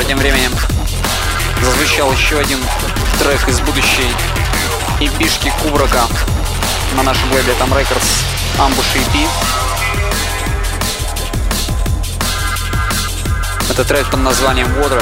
тем временем зазвучал еще один трек из будущей эпишки Кубрака на нашем лейбле Там Records, Ambush EP. Это трек под названием Water.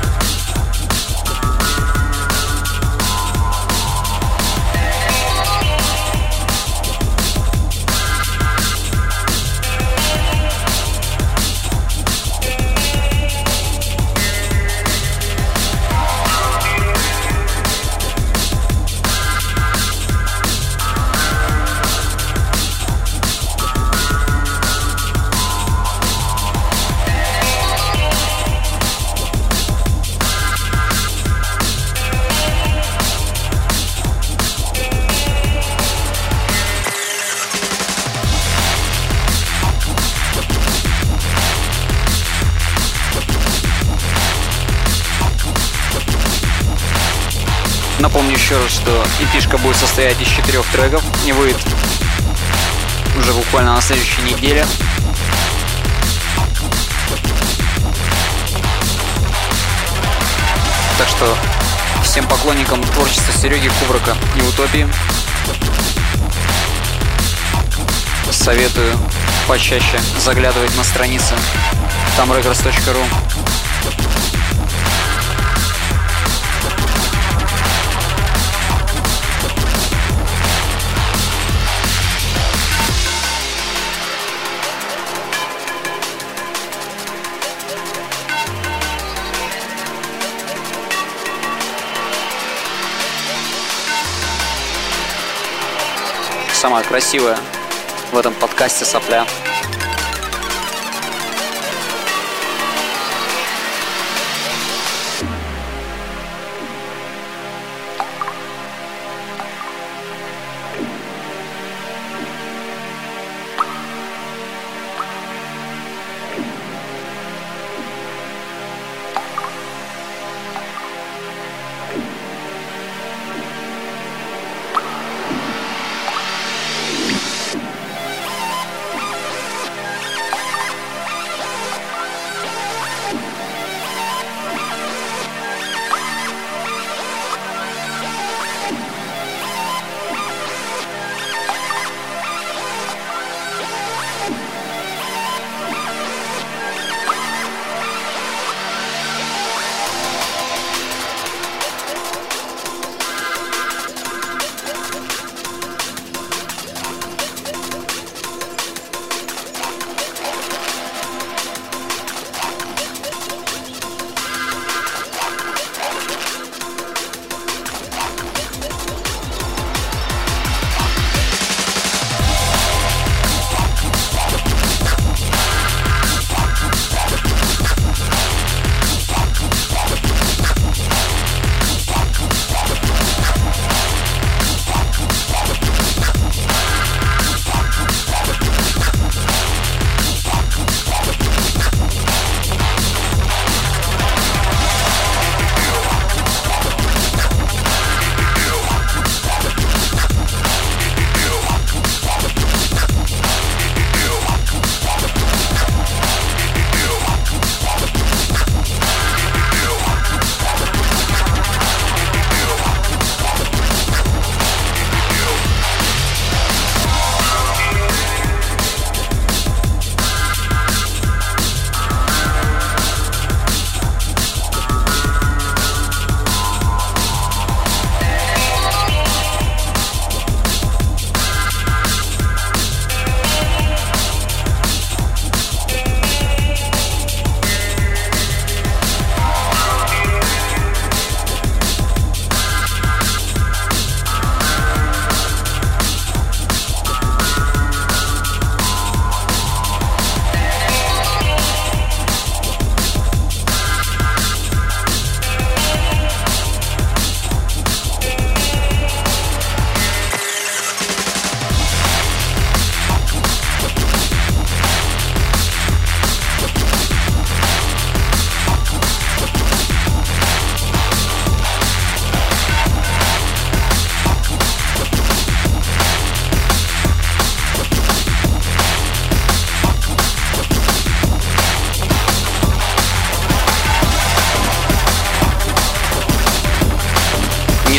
Напомню еще раз, что эпишка будет состоять из 4 треков, не выйдет уже буквально на следующей неделе. Так что всем поклонникам творчества Сереги Кубрака и Утопии советую почаще заглядывать на страницы tamrecords.ru. Самая красивая в этом подкасте сопля.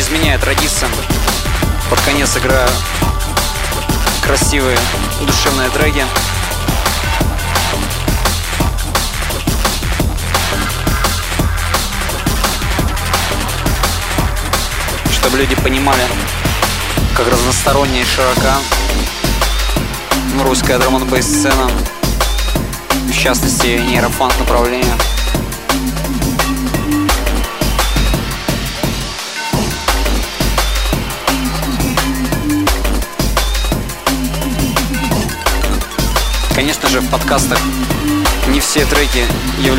изменяю традициям. Под конец играю красивые, душевные треки. Чтобы люди понимали, как разносторонняя и широка русская драм-н-бейс сцена, в частности нейрофанк направление. Конечно же, в подкастах не все треки являются